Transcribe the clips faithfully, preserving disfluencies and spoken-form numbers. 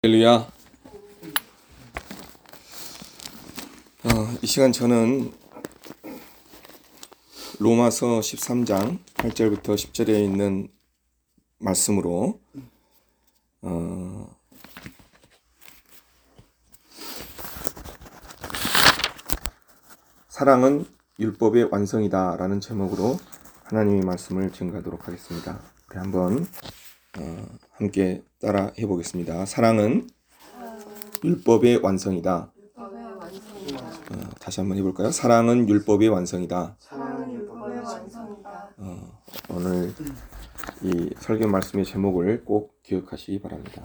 할렐루야. 어, 이 시간 저는 로마서 십삼 장 팔 절부터 십 절에 있는 말씀으로 어, 사랑은 율법의 완성이다 라는 제목으로 하나님의 말씀을 증거하도록 하겠습니다. 우리 한번 어, 함께 따라 해보겠습니다. 사랑은 율법의 완성이다. 어, 다시 한번 해볼까요? 사랑은 율법의 완성이다. 사랑은 율법의 완성이다. 어, 오늘 이 설교 말씀의 제목을 꼭 기억하시기 바랍니다.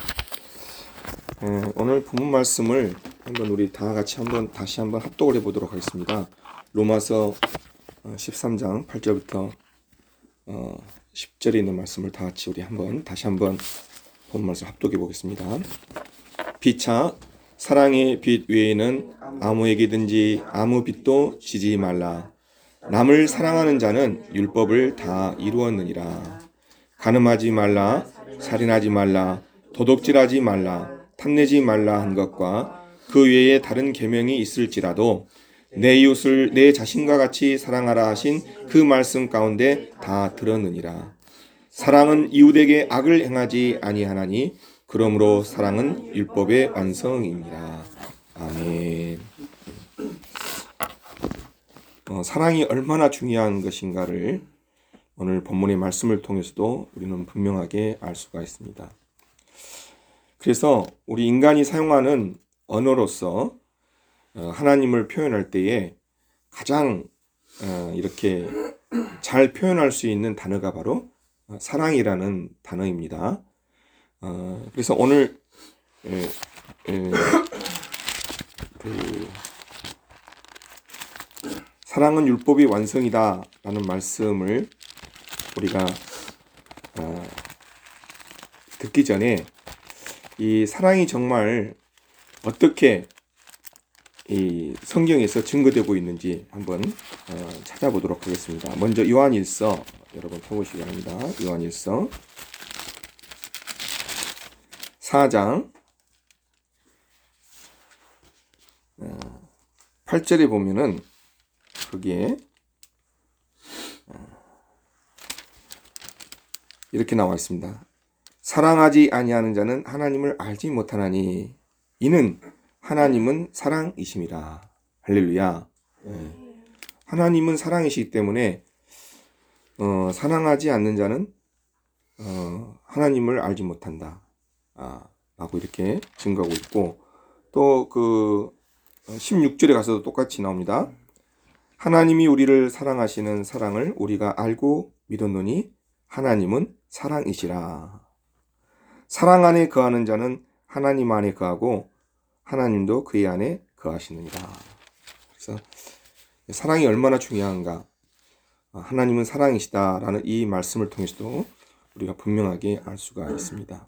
에, 오늘 본문 말씀을 한번 우리 다 같이 한번 다시 한번 합독을 해보도록 하겠습니다. 로마서 십삼 장 팔 절부터 어, 십 절에 있는 말씀을 다 같이 우리 한번 다시 한번 본문 말씀 합독해 보겠습니다. 피차 사랑의 빛 외에는 아무에게든지 아무 빛도 지지 말라. 남을 사랑하는 자는 율법을 다 이루었느니라. 간음하지 말라, 살인하지 말라, 도둑질하지 말라, 탐내지 말라 한 것과 그 외에 다른 계명이 있을지라도 내 이웃을 내 자신과 같이 사랑하라 하신 그 말씀 가운데 다 들었느니라. 사랑은 이웃에게 악을 행하지 아니하나니 그러므로 사랑은 율법의 완성이니라. 아멘. 어, 사랑이 얼마나 중요한 것인가를 오늘 본문의 말씀을 통해서도 우리는 분명하게 알 수가 있습니다. 그래서 우리 인간이 사용하는 언어로서 어, 하나님을 표현할 때에 가장 어, 이렇게 잘 표현할 수 있는 단어가 바로 어, 사랑이라는 단어입니다. 어, 그래서 오늘 에, 에, 그 사랑은 율법이 완성이다 라는 말씀을 우리가 어, 듣기 전에 이 사랑이 정말 어떻게 이 성경에서 증거되고 있는지 한번 어, 찾아보도록 하겠습니다. 먼저 요한일서 여러분 펴보시기 바랍니다. 요한일서 사 장 어, 팔 절에 보면은 거기에 어, 이렇게 나와 있습니다. 사랑하지 아니하는 자는 하나님을 알지 못하나니 이는 하나님은 사랑이심이라. 할렐루야. 네. 하나님은 사랑이시기 때문에 어, 사랑하지 않는 자는 어, 하나님을 알지 못한다. 아, 라고 이렇게 증거하고 있고 또 그 십육 절에 가서도 똑같이 나옵니다. 하나님이 우리를 사랑하시는 사랑을 우리가 알고 믿었노니 하나님은 사랑이시라. 사랑 안에 거하는 자는 하나님 안에 거하고 하나님도 그의 안에 거하시느니라. 그래서 사랑이 얼마나 중요한가, 하나님은 사랑이시다라는 이 말씀을 통해서도 우리가 분명하게 알 수가 있습니다.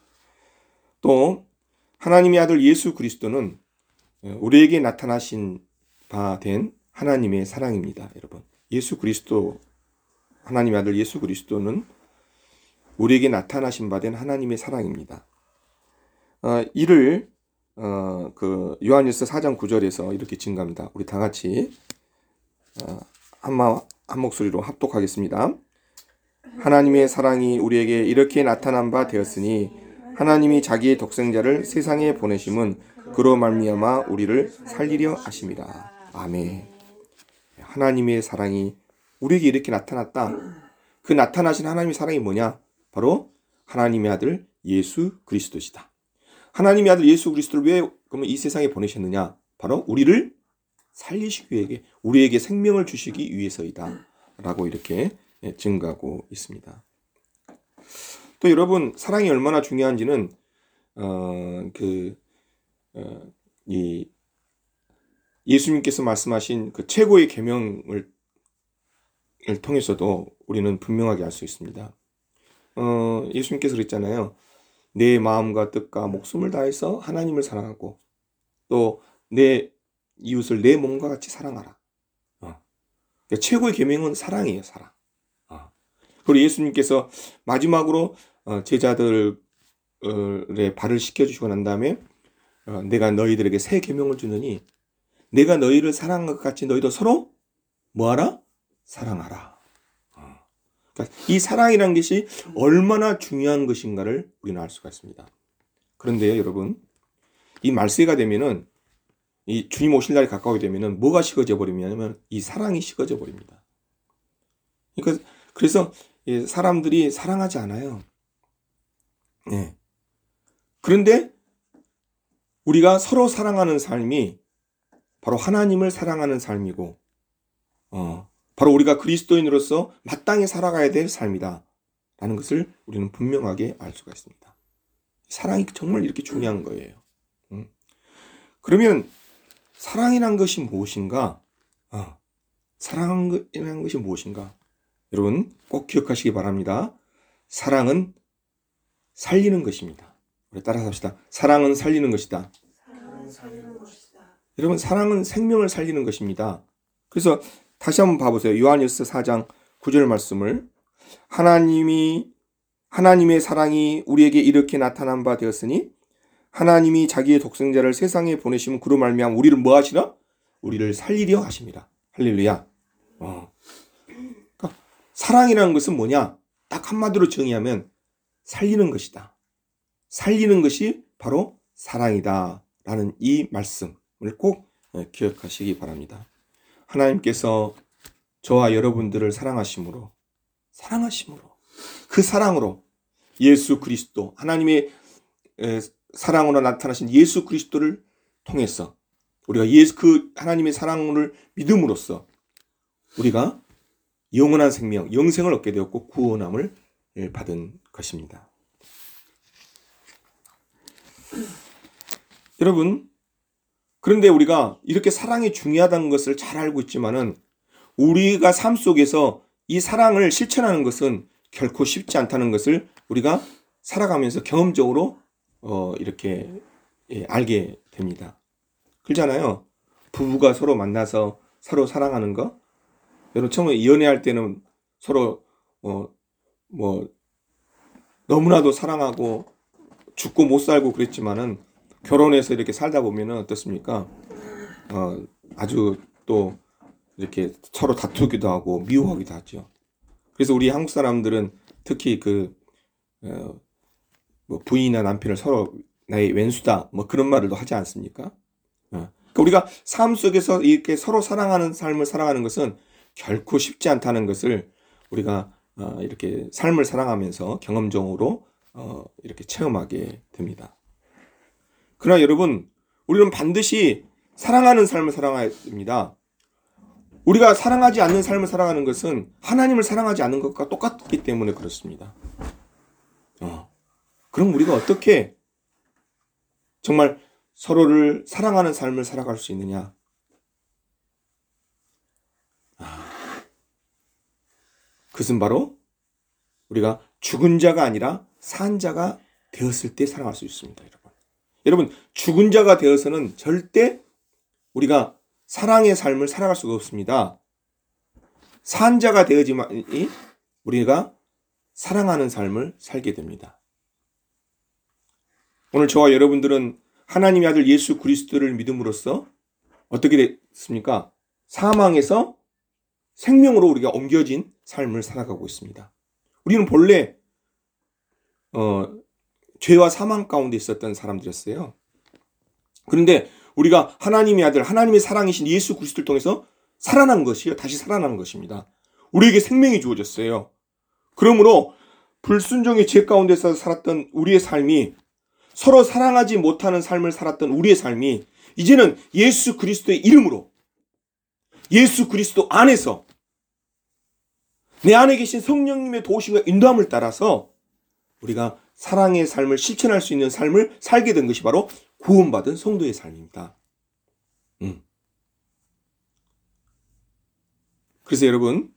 또 하나님의 아들 예수 그리스도는 우리에게 나타나신 바 된 하나님의 사랑입니다. 여러분, 예수 그리스도, 하나님의 아들 예수 그리스도는 우리에게 나타나신 바 된 하나님의 사랑입니다. 어, 이를 어, 그 요한일서 사 장 구 절에서 이렇게 증가합니다. 우리 다 같이 어, 한마 한 목소리로 합독하겠습니다. 하나님의 사랑이 우리에게 이렇게 나타난 바 되었으니 하나님이 자기의 독생자를 세상에 보내심은 그로 말미암아 우리를 살리려 하심이라. 아멘. 하나님의 사랑이 우리에게 이렇게 나타났다. 그 나타나신 하나님의 사랑이 뭐냐? 바로 하나님의 아들 예수 그리스도시다. 하나님의 아들 예수 그리스도를 왜 그러면 이 세상에 보내셨느냐? 바로 우리를 살리시기 위해, 우리에게 생명을 주시기 위해서이다. 라고 이렇게 증거하고 있습니다. 또 여러분, 사랑이 얼마나 중요한지는 어, 그, 어, 이 예수님께서 말씀하신 그 최고의 계명을 통해서도 우리는 분명하게 알 수 있습니다. 어, 예수님께서 그랬잖아요. 내 마음과 뜻과 목숨을 다해서 하나님을 사랑하고 또 내 이웃을 내 몸과 같이 사랑하라. 어. 그러니까 최고의 계명은 사랑이에요, 사랑. 어. 그리고 예수님께서 마지막으로 제자들을 발을 씻겨주시고 난 다음에 어, 내가 너희들에게 새 계명을 주느니 내가 너희를 사랑한 것 같이 너희도 서로 뭐하라? 사랑하라. 어. 그러니까 이 사랑이라는 것이 얼마나 중요한 것인가를 우리는 알 수가 있습니다. 그런데요, 여러분, 이 말세가 되면은 이 주님 오실 날이 가까우게 되면은 뭐가 식어져 버리냐면 이 사랑이 식어져 버립니다. 그러니까 그래서 사람들이 사랑하지 않아요. 네. 그런데 우리가 서로 사랑하는 삶이 바로 하나님을 사랑하는 삶이고, 어, 바로 우리가 그리스도인으로서 마땅히 살아가야 될 삶이다 라는 것을 우리는 분명하게 알 수가 있습니다. 사랑이 정말 이렇게 중요한 거예요. 음. 그러면 사랑이란 것이 무엇인가? 어, 사랑이란 것이 무엇인가? 여러분 꼭 기억하시기 바랍니다. 사랑은 살리는 것입니다. 우리 따라서 합시다. 사랑은 살리는 것이다. 사랑은 살리는 것이다. 여러분 사랑은 생명을 살리는 것입니다. 그래서 다시 한번 봐보세요. 요한일서 사 장 구 절 말씀을 하나님이 하나님의 사랑이 우리에게 이렇게 나타난 바 되었으니 하나님이 자기의 독생자를 세상에 보내시면 그로 말미암아 우리를 뭐 하시라? 우리를 살리려 하십니다. 할렐루야. 어. 그러니까 사랑이라는 것은 뭐냐? 딱 한마디로 정의하면 살리는 것이다. 살리는 것이 바로 사랑이다 라는 이 말씀을 꼭 기억하시기 바랍니다. 하나님께서 저와 여러분들을 사랑하심으로 사랑하심으로 그 사랑으로 예수 그리스도 하나님의 사랑으로 나타나신 예수 그리스도를 통해서 우리가 예수 그 하나님의 사랑을 믿음으로써 우리가 영원한 생명, 영생을 얻게 되었고 구원함을 받은 것입니다. 여러분, 그런데 우리가 이렇게 사랑이 중요하다는 것을 잘 알고 있지만은 우리가 삶 속에서 이 사랑을 실천하는 것은 결코 쉽지 않다는 것을 우리가 살아가면서 경험적으로 어, 이렇게 예, 알게 됩니다. 그렇잖아요. 부부가 서로 만나서 서로 사랑하는 거. 여러분 처음에 연애할 때는 서로 어, 뭐 너무나도 사랑하고 죽고 못 살고 그랬지만은 결혼해서 이렇게 살다 보면은 어떻습니까? 어, 아주 또 이렇게 서로 다투기도 하고 미워하기도 하죠. 그래서 우리 한국 사람들은 특히 그 어, 뭐 부인이나 남편을 서로 나의 왼수다 뭐 그런 말을도 하지 않습니까? 어. 그러니까 우리가 삶 속에서 이렇게 서로 사랑하는 삶을 살아가는 것은 결코 쉽지 않다는 것을 우리가 어, 이렇게 삶을 살아가면서 경험적으로 어, 이렇게 체험하게 됩니다. 그러나 여러분, 우리는 반드시 사랑하는 삶을 살아가야 됩니다. 우리가 사랑하지 않는 삶을 살아가는 것은 하나님을 사랑하지 않는 것과 똑같기 때문에 그렇습니다. 어. 그럼 우리가 어떻게 정말 서로를 사랑하는 삶을 살아갈 수 있느냐? 아. 그것은 바로 우리가 죽은 자가 아니라 산 자가 되었을 때 살아갈 수 있습니다, 여러분. 여러분, 죽은 자가 되어서는 절대 우리가 사랑의 삶을 살아갈 수가 없습니다. 산 자가 되어지만이 우리가 사랑하는 삶을 살게 됩니다. 오늘 저와 여러분들은 하나님의 아들 예수 그리스도를 믿음으로써 어떻게 됐습니까? 사망에서 생명으로 우리가 옮겨진 삶을 살아가고 있습니다. 우리는 본래 어, 죄와 사망 가운데 있었던 사람들이었어요. 그런데 우리가 하나님의 아들, 하나님의 사랑이신 예수 그리스도를 통해서 살아난 것이요. 다시 살아난 것입니다. 우리에게 생명이 주어졌어요. 그러므로 불순종의 죄 가운데서 살았던 우리의 삶이 서로 사랑하지 못하는 삶을 살았던 우리의 삶이 이제는 예수 그리스도의 이름으로 예수 그리스도 안에서 내 안에 계신 성령님의 도우심과 인도함을 따라서 우리가 사랑의 삶을 실천할 수 있는 삶을 살게 된 것이 바로 구원받은 성도의 삶입니다. 음. 그래서 여러분,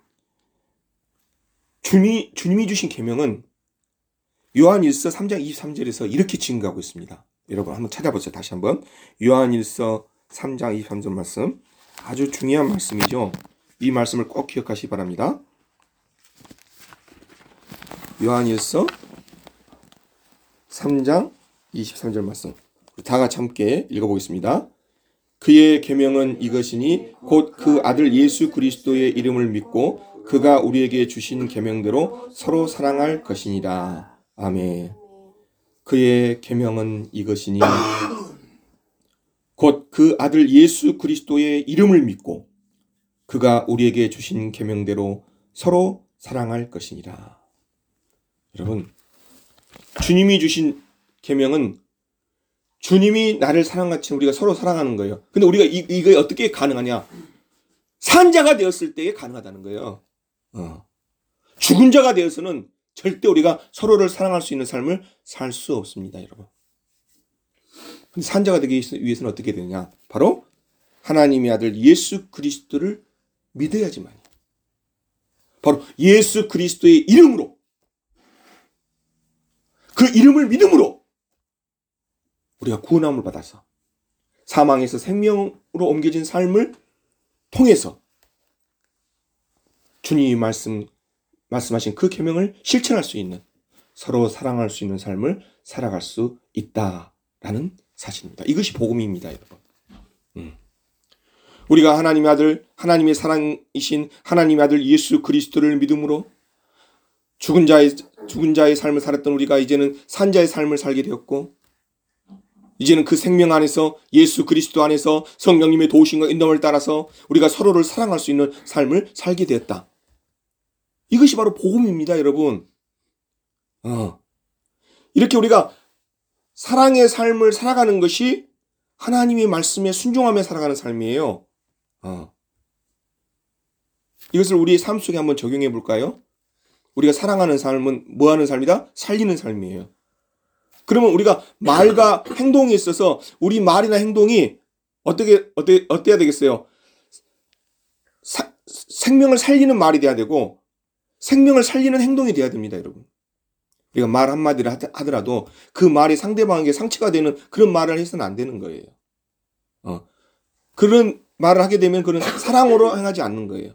주님이, 주님이 주신 계명은 요한일서 삼 장 이십삼 절에서 이렇게 증거하고 있습니다. 여러분 한번 찾아보세요. 다시 한번 요한일서 삼 장 이십삼 절 말씀, 아주 중요한 말씀이죠. 이 말씀을 꼭 기억하시기 바랍니다. 요한일서 삼 장 이십삼 절 말씀. 다 같이 함께 읽어보겠습니다. 그의 계명은 이것이니 곧 그 아들 예수 그리스도의 이름을 믿고 그가 우리에게 주신 계명대로 서로 사랑할 것이니라. 아멘. 그의 계명은 이것이니 곧 그 아들 예수 그리스도의 이름을 믿고 그가 우리에게 주신 계명대로 서로 사랑할 것이니라. 여러분, 주님이 주신 계명은 주님이 나를 사랑같이 우리가 서로 사랑하는 거예요. 근데 우리가 이, 이게 어떻게 가능하냐? 산 자가 되었을 때에 가능하다는 거예요. 어. 죽은 자가 되어서는 절대 우리가 서로를 사랑할 수 있는 삶을 살 수 없습니다, 여러분. 근데 산 자가 되기 위해서는 어떻게 되느냐? 바로 하나님의 아들 예수 그리스도를 믿어야지만요. 바로 예수 그리스도의 이름으로, 그 이름을 믿음으로 우리가 구원함을 받아서 사망에서 생명으로 옮겨진 삶을 통해서 주님이 말씀, 말씀하신 그 계명을 실천할 수 있는, 서로 사랑할 수 있는 삶을 살아갈 수 있다라는 사실입니다. 이것이 복음입니다, 여러분. 음. 우리가 하나님의 아들, 하나님의 사랑이신 하나님의 아들 예수 그리스도를 믿음으로 죽은 자의, 죽은 자의 삶을 살았던 우리가 이제는 산 자의 삶을 살게 되었고, 이제는 그 생명 안에서 예수 그리스도 안에서 성령님의 도우심과 인도함을 따라서 우리가 서로를 사랑할 수 있는 삶을 살게 되었다. 이것이 바로 복음입니다, 여러분. 어. 이렇게 우리가 사랑의 삶을 살아가는 것이 하나님의 말씀에 순종하며 살아가는 삶이에요. 어. 이것을 우리의 삶 속에 한번 적용해 볼까요? 우리가 사랑하는 삶은 뭐 하는 삶이다? 살리는 삶이에요. 그러면 우리가 말과 행동에 있어서 우리 말이나 행동이 어떻게, 어떻게, 어때야 되겠어요? 사, 생명을 살리는 말이 돼야 되고 생명을 살리는 행동이 돼야 됩니다, 여러분. 우리가 말 한마디를 하더라도 그 말이 상대방에게 상처가 되는 그런 말을 해서는 안 되는 거예요. 어. 그런 말을 하게 되면 그런 사랑으로 행하지 않는 거예요.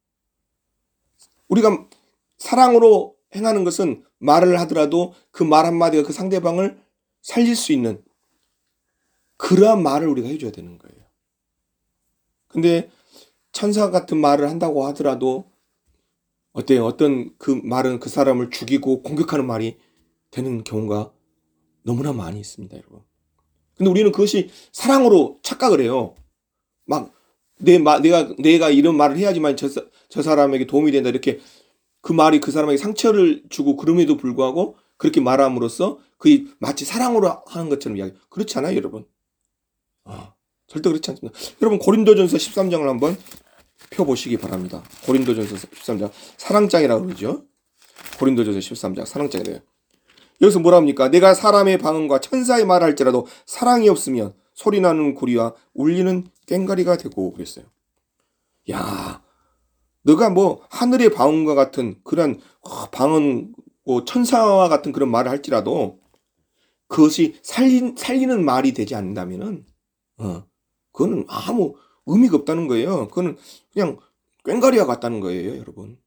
우리가 사랑으로 행하는 것은 말을 하더라도 그 말 한마디가 그 상대방을 살릴 수 있는 그러한 말을 우리가 해줘야 되는 거예요. 근데 천사 같은 말을 한다고 하더라도 어때요? 어떤 그 말은 그 사람을 죽이고 공격하는 말이 되는 경우가 너무나 많이 있습니다, 여러분. 근데 우리는 그것이 사랑으로 착각을 해요. 막 내 마, 내가 내가 이런 말을 해야지만 저, 저 사람에게 도움이 된다, 이렇게 그 말이 그 사람에게 상처를 주고 그럼에도 불구하고 그렇게 말함으로써 그게 마치 사랑으로 하는 것처럼 이야기. 그렇지 않아요, 여러분? 아, 절대 그렇지 않습니다. 여러분, 고린도전서 십삼 장을 한번 펴보시기 바랍니다. 고린도전서 십삼 장 사랑장이라고 그러죠. 고린도전서 십삼 장 사랑장이래요. 여기서 뭐라 합니까? 내가 사람의 방언과 천사의 말을 할지라도 사랑이 없으면 소리나는 구리와 울리는 꽹과리가 되고 그랬어요. 야, 너가 뭐 하늘의 방언과 같은 그런 방언, 뭐 천사와 같은 그런 말을 할지라도 그것이 살리, 살리는 말이 되지 않는다면은 어, 그거는 아무 의미가 없다는 거예요. 그거는 그냥 꽹과리와 같다는 거예요, 여러분.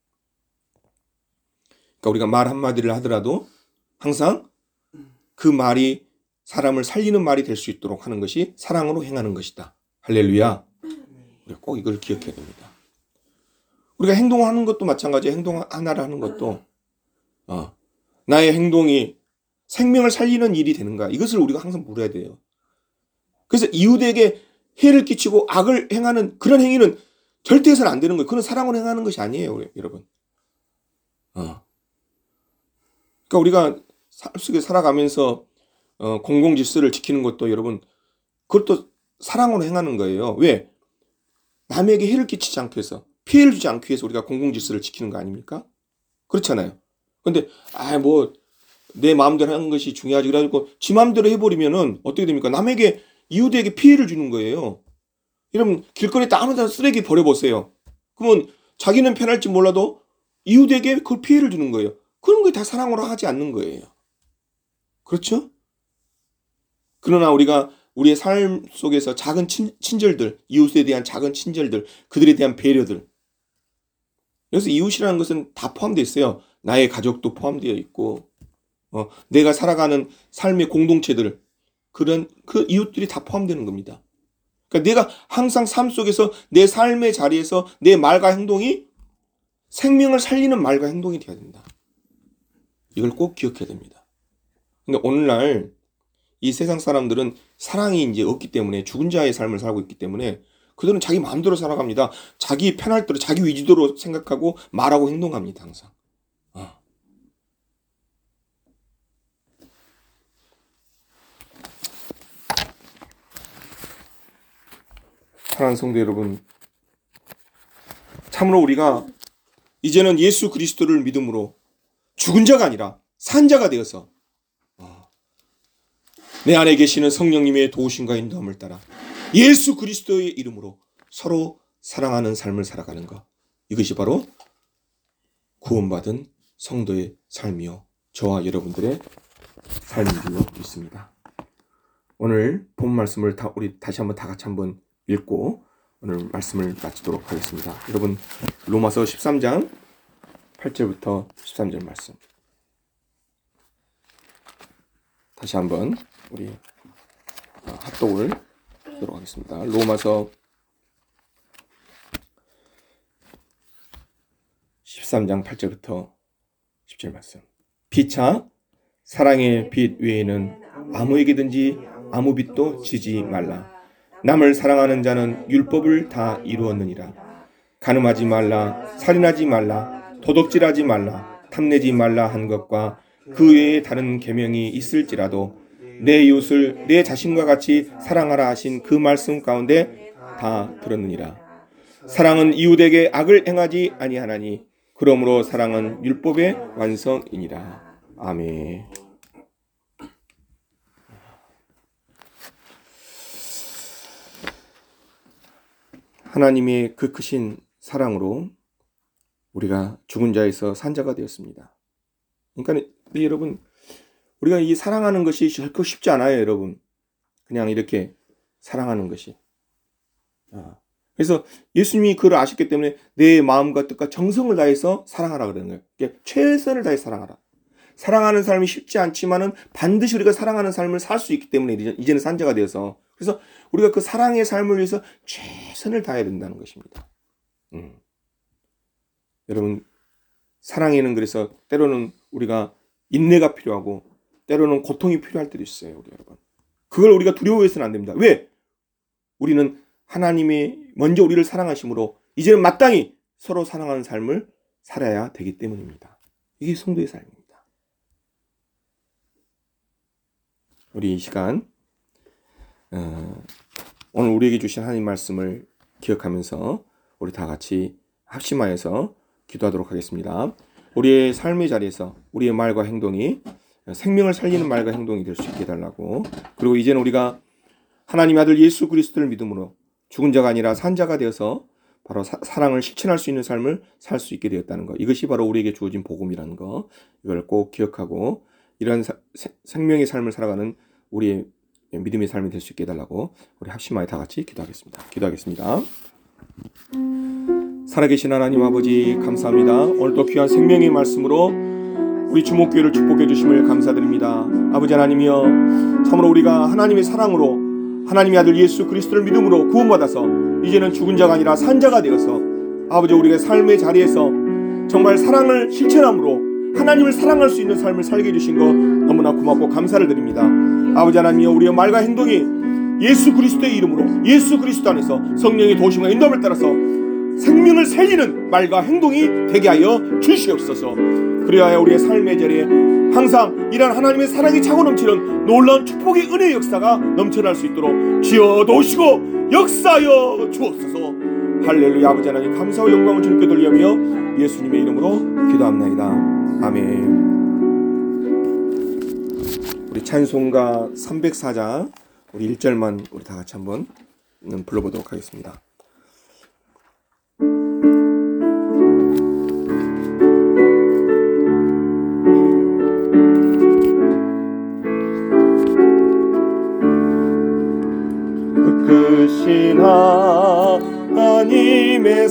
그러니까 우리가 말 한마디를 하더라도 항상 그 말이 사람을 살리는 말이 될 수 있도록 하는 것이 사랑으로 행하는 것이다. 할렐루야. 우리가 꼭 이걸 기억해야 됩니다. 우리가 행동하는 것도 마찬가지예요. 행동 하나를 하는 것도 어, 나의 행동이 생명을 살리는 일이 되는가, 이것을 우리가 항상 물어야 돼요. 그래서 이웃에게 해를 끼치고 악을 행하는 그런 행위는 절대 해서는 안 되는 거예요. 그건 사랑으로 행하는 것이 아니에요, 여러분. 어. 그러니까 우리가 삶 속에 살아가면서 어, 공공 질서를 지키는 것도 여러분, 그것도 사랑으로 행하는 거예요. 왜? 남에게 해를 끼치지 않기 위해서, 피해를 주지 않기 위해서 우리가 공공 질서를 지키는 거 아닙니까? 그렇잖아요. 근데 아, 뭐 내 마음대로 하는 것이 중요하지, 그래가지고 지 마음대로 해버리면은 어떻게 됩니까? 남에게, 이웃에게 피해를 주는 거예요. 여러분, 길거리에 아무 데나 쓰레기 버려보세요. 그러면 자기는 편할지 몰라도 이웃에게 그걸 피해를 주는 거예요. 그런 게 다 사랑으로 하지 않는 거예요. 그렇죠? 그러나 우리가 우리의 삶 속에서 작은 친, 친절들, 이웃에 대한 작은 친절들, 그들에 대한 배려들. 그래서 이웃이라는 것은 다 포함되어 있어요. 나의 가족도 포함되어 있고, 어, 내가 살아가는 삶의 공동체들, 그런 그 이웃들이 다 포함되는 겁니다. 그러니까 내가 항상 삶 속에서 내 삶의 자리에서 내 말과 행동이 생명을 살리는 말과 행동이 되어야 된다. 이걸 꼭 기억해야 됩니다. 근데 오늘날 이 세상 사람들은 사랑이 이제 없기 때문에 죽은 자의 삶을 살고 있기 때문에 그들은 자기 마음대로 살아갑니다. 자기 편할 대로 자기 위주대로 생각하고 말하고 행동합니다. 항상. 어. 사랑하는 성도 여러분, 참으로 우리가 이제는 예수 그리스도를 믿음으로 죽은 자가 아니라 산 자가 되어서 내 안에 계시는 성령님의 도우심과 인도함을 따라 예수 그리스도의 이름으로 서로 사랑하는 삶을 살아가는 것, 이것이 바로 구원받은 성도의 삶이요 저와 여러분들의 삶인 줄로 믿습니다. 오늘 본 말씀을 다 우리 다시 한번 다 같이 한번 읽고 오늘 말씀을 마치도록 하겠습니다. 여러분, 로마서 십삼 장 팔 절부터 십삼 절 말씀 다시 한번 우리 합독을 하도록 하겠습니다. 로마서 십삼 장 팔 절부터 십 절 말씀. 피차 사랑의 빛 외에는 아무에게든지 아무 빛도 지지 말라. 남을 사랑하는 자는 율법을 다 이루었느니라. 간음하지 말라, 살인하지 말라, 도둑질하지 말라, 탐내지 말라 한 것과 그 외에 다른 계명이 있을지라도 내 이웃을 내 자신과 같이 사랑하라 하신 그 말씀 가운데 다 들었느니라. 사랑은 이웃에게 악을 행하지 아니하나니 그러므로 사랑은 율법의 완성이니라. 아멘. 하나님의 그 크신 사랑으로 우리가 죽은 자에서 산 자가 되었습니다. 그러니까 여러분, 우리가 이 사랑하는 것이 결코 쉽지 않아요, 여러분. 그냥 이렇게 사랑하는 것이. 그래서 예수님이 그걸 아셨기 때문에 내 마음과 뜻과 정성을 다해서 사랑하라 그러는 거예요. 최선을 다해 사랑하라. 사랑하는 삶이 쉽지 않지만은 반드시 우리가 사랑하는 삶을 살 수 있기 때문에 이제는 산 자가 되어서, 그래서 우리가 그 사랑의 삶을 위해서 최선을 다해야 된다는 것입니다. 음. 여러분, 사랑에는 그래서 때로는 우리가 인내가 필요하고 때로는 고통이 필요할 때도 있어요, 우리 여러분. 그걸 우리가 두려워해서는 안 됩니다. 왜? 우리는 하나님이 먼저 우리를 사랑하심으로 이제는 마땅히 서로 사랑하는 삶을 살아야 되기 때문입니다. 이게 성도의 삶입니다. 우리 이 시간 어, 오늘 우리에게 주신 하나님 말씀을 기억하면서 우리 다 같이 합심하여서 기도하도록 하겠습니다. 우리의 삶의 자리에서 우리의 말과 행동이 생명을 살리는 말과 행동이 될 수 있게 해달라고, 그리고 이제는 우리가 하나님의 아들 예수 그리스도를 믿음으로 죽은 자가 아니라 산 자가 되어서 바로 사, 사랑을 실천할 수 있는 삶을 살 수 있게 되었다는 것, 이것이 바로 우리에게 주어진 복음이라는 것, 이걸 꼭 기억하고 이런 사, 세, 생명의 삶을 살아가는 우리의 믿음의 삶이 될 수 있게 해달라고 우리 합심하여 다 같이 기도하겠습니다. 기도하겠습니다. 살아계신 하나님 아버지, 감사합니다. 오늘도 귀한 생명의 말씀으로 우리 주목교회를 축복해 주심을 감사드립니다. 아버지 하나님이여, 참으로 우리가 하나님의 사랑으로 하나님의 아들 예수 그리스도를 믿음으로 구원받아서 이제는 죽은 자가 아니라 산 자가 되어서 아버지 우리가 삶의 자리에서 정말 사랑을 실천함으로 하나님을 사랑할 수 있는 삶을 살게 해주신 것 너무나 고맙고 감사를 드립니다. 아버지 하나님이여, 우리의 말과 행동이 예수 그리스도의 이름으로 예수 그리스도 안에서 성령의 도우심과 인도함을 따라서 생명을 살리는 말과 행동이 되게 하여 주시옵소서. 그래야 우리의 삶의 자리에 항상 이런 하나님의 사랑이 차고 넘치는 놀라운 축복의 은혜의 역사가 넘쳐날 수 있도록 주여 도우시고 역사하여 주옵소서. 할렐루야. 아버지 하나님, 감사와 영광을 주님께 돌리며 예수님의 이름으로 기도합나이다. 아멘. 우리 찬송가 삼백사 장 우리 일 절만 우리 다 같이 한번 불러보도록 하겠습니다. 크신 하나님의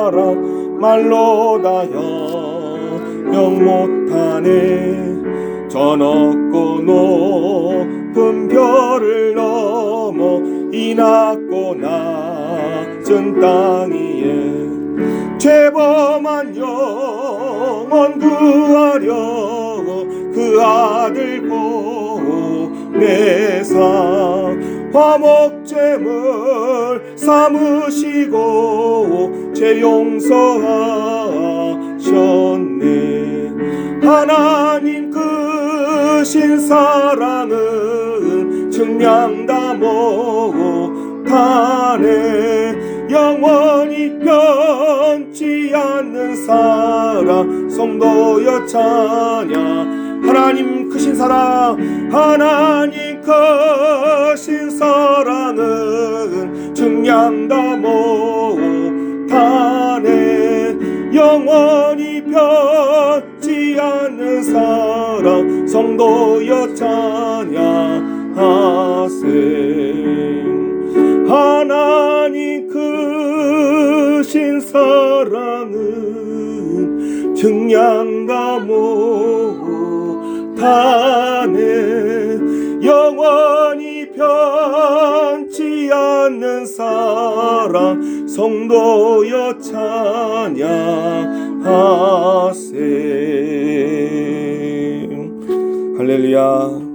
사랑 말로 다 영영 못하네. 저 높고 높은 별을 넘어 이 낮고 낮은 땅 위에 죄범한 영혼 구하려고 그 아들 보내사 화목제물 삼으시고 죄 용서하셨네. 하나님 크신 사랑은 측량다 못하네. 영원히 변치 않는 사랑 성도여 찬양. 하나님 크신 사랑, 하나님 크신 사랑은 측량다 못하네. 영원히 변치 않는 사랑 성도여 찬양하세. 하나님 크신 사랑은 측량다 못하네. 영원히 변치 않는 사랑 성도여 찬양하세. 할렐루야.